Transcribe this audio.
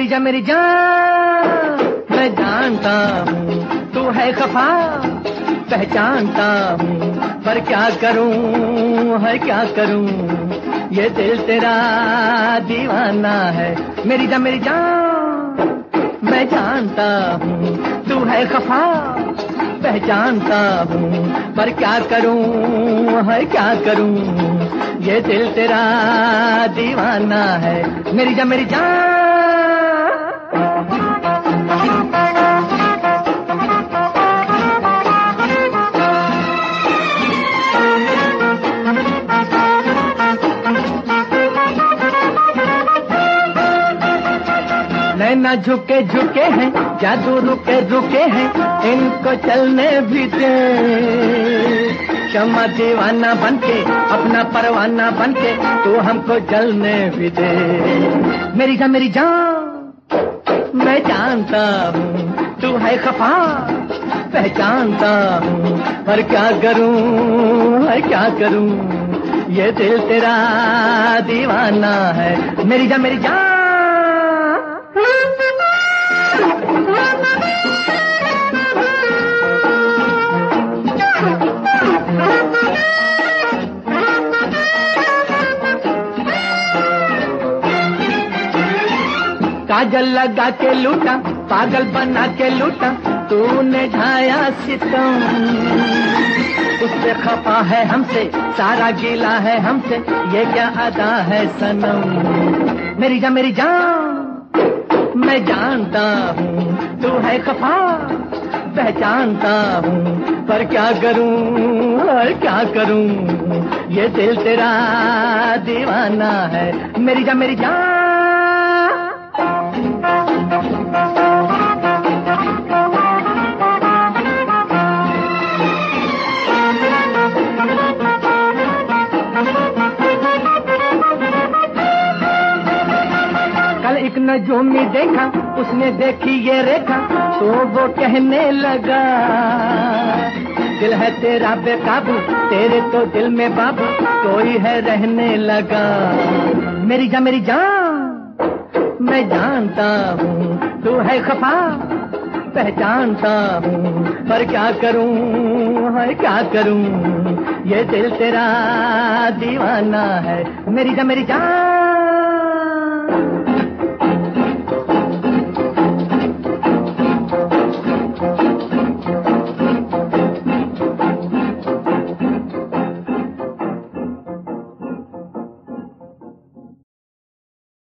मेरी जान, मैं जानता हूँ तू है खफा, पहचानता हूँ पर क्या करूँ है क्या करूँ, ये दिल तेरा दीवाना है। मेरी जान, मैं जानता हूँ तू है खफा, पहचानता हूँ पर क्या करूँ है क्या करूँ, ये दिल तेरा दीवाना है। मेरी जान। नैना झुके झुके हैं, जादू रुके रुके हैं, इनको चलने भी दे। शम्मा दीवाना बनके, अपना परवाना बनके, तू हमको जलने भी दे। मेरी जान, मैं जानता हूँ तू है खफा, पहचानता हूँ पर क्या करूँ है क्या करूँ, ये दिल तेरा दीवाना है। मेरी जान। काजल लगा के लूटा, पागल बना के लूटा, तूने ढाया सितम। उससे खफा है हमसे, सारा गीला है हमसे, ये क्या अदा है सनम। मेरी जान, मैं जानता हूँ तू है खफा, पहचानता हूँ पर क्या करूँ और क्या करूँ, ये दिल तेरा दीवाना है। मेरी जान। एक नजूमी देखा, उसने देखी ये रेखा, तो वो कहने लगा, दिल है तेरा बेकाबू, तेरे तो दिल में बाबू कोई है रहने लगा। मेरी जान, मैं जानता हूँ तू है खफा, पहचानता हूँ पर क्या करूँ है क्या करूँ, ये दिल तेरा दीवाना है। मेरी जान।